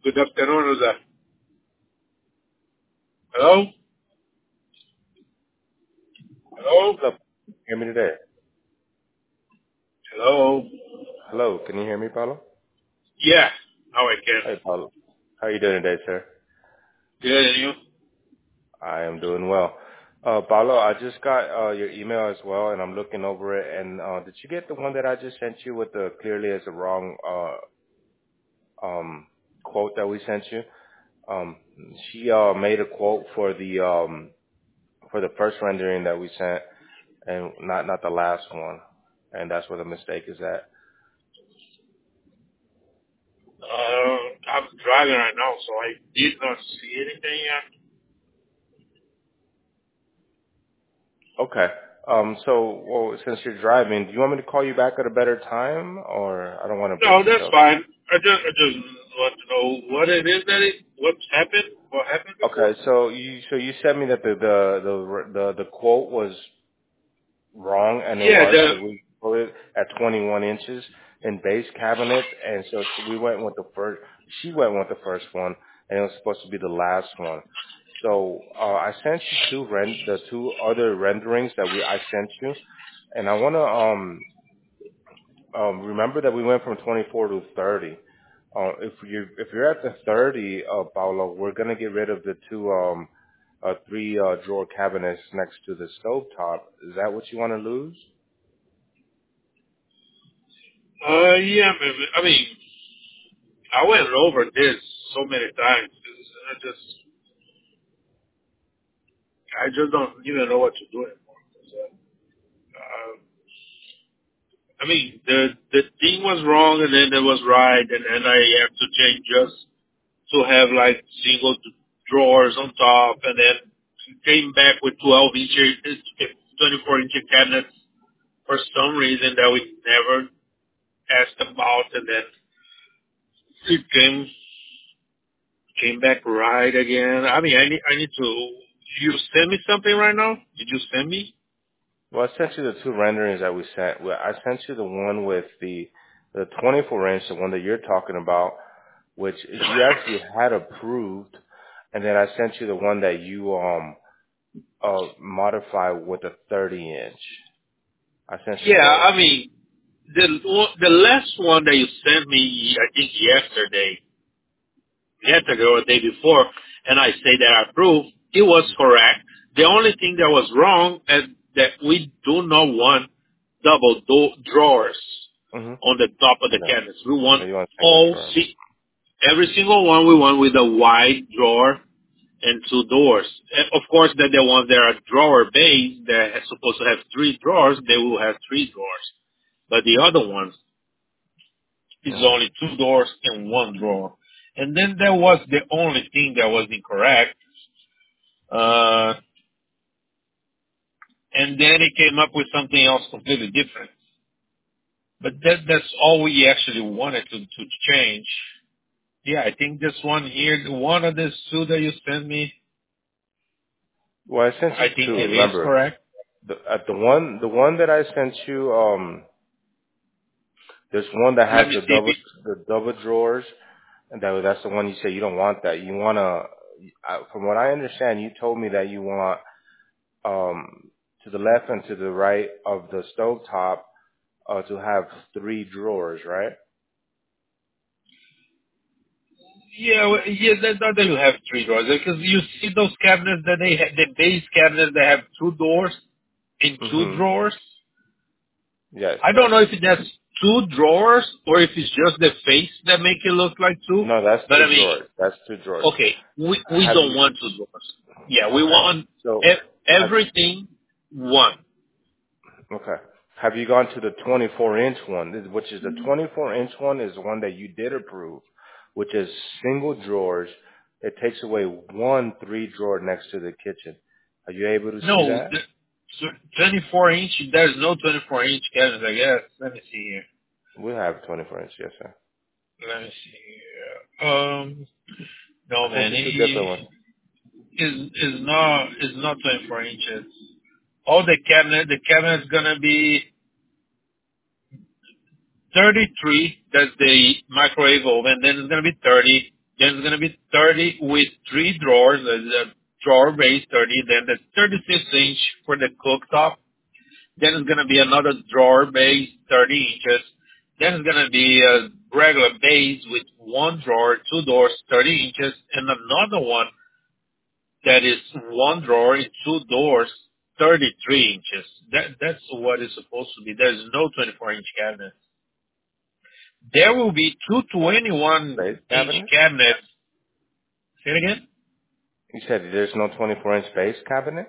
Good afternoon, Rosa. Hello? Hello? What's up? Hear me today? Hello? Hello, can you hear me, Paulo? Yeah, now I can. Hey, Paulo. How you doing today, sir? Good, and you? I am doing well. Paulo, I just got your email as well, and I'm looking over it. And did you get the one that I just sent you with the clearly as a wrong quote that we sent you? Um, she made a quote for the first rendering that we sent, and not the last one, and that's where the mistake is at. I'm driving right now, so I did not see anything yet. Okay. Well, since you're driving, do you want me to call you back at a better time, or I don't want to break No, your that's show? fine. I just want to know what it is what's happened, what happened before? Okay. So you said me that the quote was wrong, and it Yeah, was because we put it at 21 inches in base cabinets, and so we went with the first. She went with the first one, and it was supposed to be the last one. So I sent you the two other renderings that I sent you, and I want to remember that we went from 24 to 30. If you're at the 30, Paulo, we're gonna get rid of the two three drawer cabinets next to the stove top. Is that what you want to lose? yeah, I mean, I went over this so many times. I just don't even know what to do anymore. So, I mean, the thing was wrong and then it was right, and then I have to change just to have like single drawers on top, and then came back with 24 inch cabinets for some reason that we never asked about, and then it came back right again. I mean, I need to. You send me something right now? Did you send me? Well, I sent you the two renderings that we sent. Well, I sent you the one with the 24 inch, the one that you're talking about, which you actually had approved, and then I sent you the one that you modified with a 30 inch. I sent you Yeah, both. I mean, the last one that you sent me, I think yesterday or the day before, and I say that I approved, it was correct. The only thing that was wrong is that we do not want drawers Mm-hmm. on the top of the No, cabinets. We want no, you want single drawer. every single one we want with a wide drawer and two doors. And of course, that the ones that are drawer based that are supposed to have three drawers, they will have three drawers. But the other ones is Mm-hmm. only two doors and one drawer. And then there was the only thing that was incorrect. Uh, and then it came up with something else completely different. But that's all we actually wanted to change. Yeah, I think this one here, one of the two that you sent me, Well, I sent I you think two. it is Remember, correct. the one that I sent you, there's one that has Let me the see if it, double drawers, and that's the one you say you don't want that. You want from what I understand, you told me that you want to the left and to the right of the stove top to have three drawers, right? yeah, yeah, that you have three drawers. Because you see those cabinets that they have, the base cabinets that have two doors and two Mm-hmm. drawers. Yes. I don't know if that's two drawers or if it's just the face that make it look like two. No, that's But two I mean, drawers. That's two drawers. okay, we Have don't you? want two drawers. Yeah, we Okay. want So have everything one. Okay. Have you gone to the 24-inch one, which is the 24-inch one is the one that you did approve, which is single drawers. It takes away one three drawer next to the kitchen. Are you able to see No, that? 24 inch. There's no 24 inch cabinets, I guess. Let me see here. We have 24-inch, yes, sir. Let me see here. No I sent man, you two different ones. is not 24 inches. All the cabinet's gonna be 33. That's the microwave oven. Then it's gonna be 30. Then it's gonna be 30 with three drawers. The drawer base 30. Then the 36-inch for the cooktop. Then it's gonna be another drawer base 30 inches. Then it's gonna be a regular base with one drawer, two doors, 30 inches, and another one that is one drawer and two doors, 33 inches. That's what it's supposed to be. There's no 24-inch cabinet. There will be two Base 21-inch cabinet? cabinets. Say it again? You said there's no 24-inch base cabinet?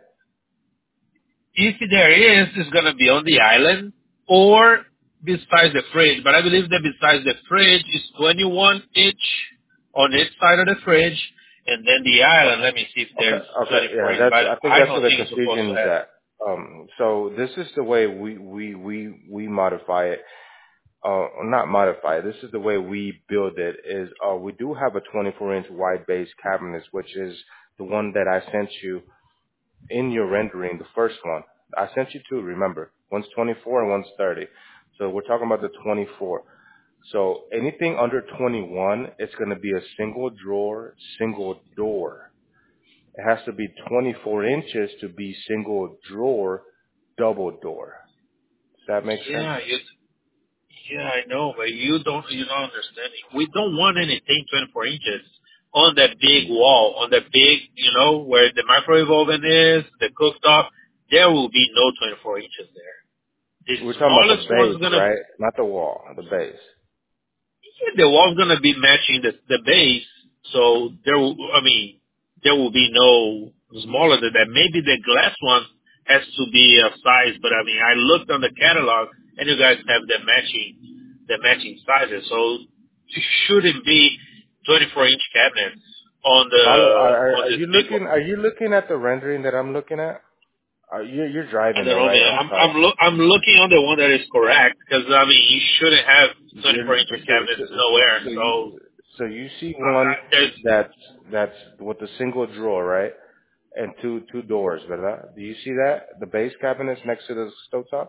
If there is, it's going to be on the island or besides the fridge. But I believe that besides the fridge is 21-inch on each side of the fridge. And then the island, let me see if Okay, there's okay, yeah, 24-inch. But I think I that's where don't the think it's supposed to confusion is have. at. So this is the way we modify it. Not modify it. This is the way we build it. Is we do have a 24-inch wide base cabinet, which is the one that I sent you in your rendering, the first one. I sent you two. Remember, one's 24 and one's 30. So we're talking about the 24. So anything under 21, it's going to be a single drawer, single door. It has to be 24 inches to be single drawer, double door. Does that make sense? Yeah, yeah, I know, but you're not understanding. We don't want anything 24 inches on that big wall, on that big, where the microwave oven is, the cooktop. There will be no 24 inches there. The We're talking about the smallest one's base, gonna, right? Not the wall, the base. the wall's gonna be matching the base, so there will be no smaller than that. Maybe the glass one has to be a size, but I looked on the catalog, and you guys have the matching sizes, so it shouldn't be 24-inch cabinets on the Paulo, on are this you big one. looking? Are you looking at the rendering that I'm looking at? You're I driving don't though, know, right? man. I'm sorry. I'm looking on the one that is correct because you shouldn't have You're, 24 inches cabinets nowhere. so So you see one there's that's with a single drawer, right? And two doors, ¿verdad? Do you see that? The base cabinets next to the stovetop?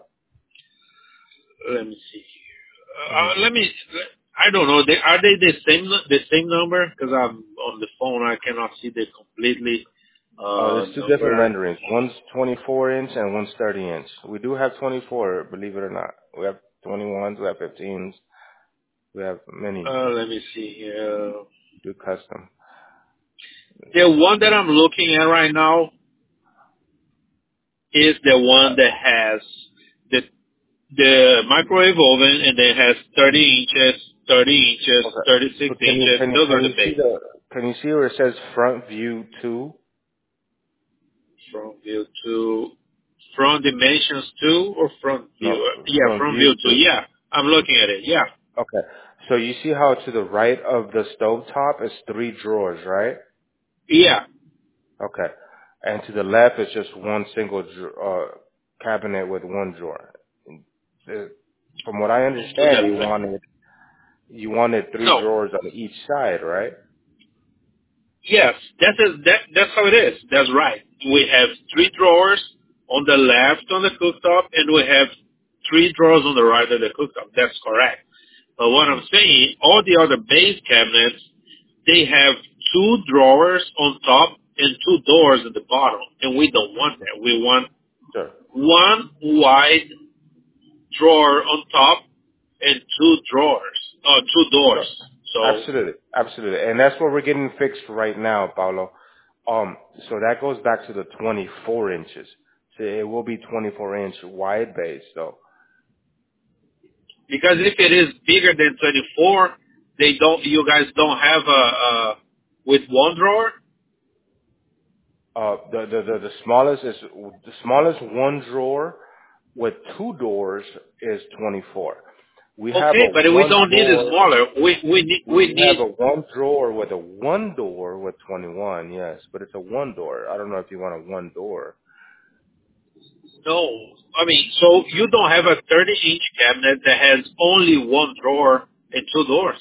let me see. Mm-hmm. Let me. I don't know. Are they the same number? Because I'm on the phone. I cannot see the completely There's two different number. renderings. One's 24 inch and one's 30 inch. We do have 24, believe it or not. We have 21s, we have 15s, we have many. Let me see here. Do custom. The one that I'm looking at right now is the one that has the microwave oven and then has 30 inches, Okay. 36 But inches. Those are the base. can you see where it says front view 2? From view to from dimensions two or front view? No, Yeah, front from view view two. 2. Yeah, I'm looking at it. Yeah. Okay. So you see how to the right of the stove top is 3 drawers, right? Yeah. Okay. And to the left is just one single cabinet with one drawer. Uh, From what I To understand, the left. you wanted 3 No. drawers on each side, right? Yes, that's how it is. That's right. We have three drawers on the left on the cooktop, and we have three drawers on the right of the cooktop. That's correct. But what Hmm. I'm saying, all the other base cabinets, they have two drawers on top and two doors at the bottom, and we don't want that. We want Sure. one wide drawer on top and two Sure. doors. So Absolutely. Absolutely. And that's what we're getting fixed right now, Paulo. So that goes back to the 24 inches. So it will be 24-inch wide base, though. because if it is bigger than 24, you guys don't have with one drawer? The smallest one drawer with 2 doors is 24. We have Okay, a but we one don't need it drawer. smaller. We We have need, a one drawer with a one door with 21. Yes, but it's a one door. I don't know if you want a one door. no, so you don't have a 30-inch cabinet that has only one drawer and two doors.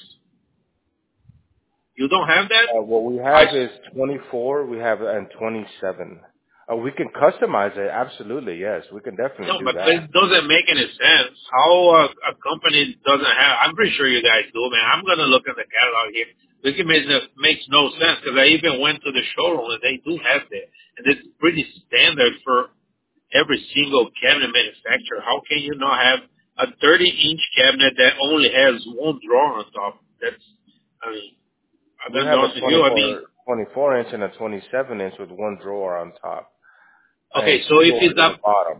You don't have that? What we I, have is 24. We have and 27. We can customize it. Absolutely, yes. We can definitely No, do but that. it doesn't make any sense. How a company doesn't have? I'm pretty sure you guys do, man. I'm gonna look at the catalog here. This makes no sense because I even went to the showroom and they do have that, and it's pretty standard for every single cabinet manufacturer. How can you not have a 30-inch cabinet that only has one drawer on top? That's, I mean, I'm We gonna be have a honest with you. I mean, 24 inch and a 27 inch with one drawer on top and okay, two so if doors it's in up the bottom.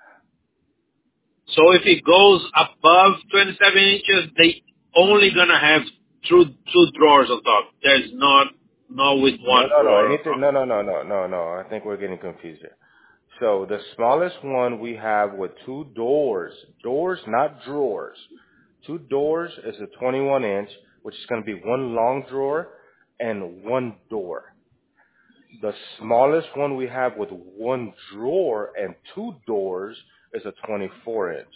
So if it goes above 27 inches, they only gonna have two drawers on top. There's not with No, one no, no. drawer on Anything? top. No, no, no, no, no, no. I think we're getting confused here. So the smallest one we have with two doors, not drawers. Two doors is a 21 inch, which is going to be one long drawer and one door. The smallest one we have with one drawer and two doors is a 24 inch.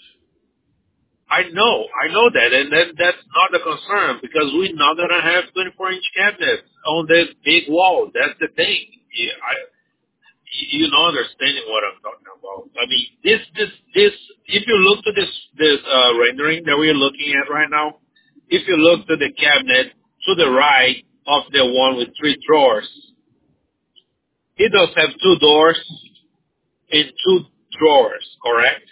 I know that, and that's not the concern because we're not gonna have 24-inch cabinets on this big wall. That's the thing. You're not understanding what I'm talking about. I mean, this. If you look to this rendering that we're looking at right now, if you look to the cabinet to the right of the one with three drawers, it does have two doors and two drawers. Correct?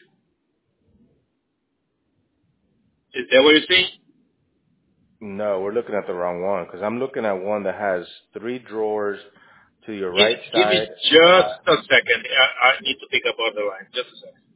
Is that what you're saying? No, we're looking at the wrong one because I'm looking at one that has three drawers to your Give, right give me side. just a second. I need to pick up on the line. Just a second.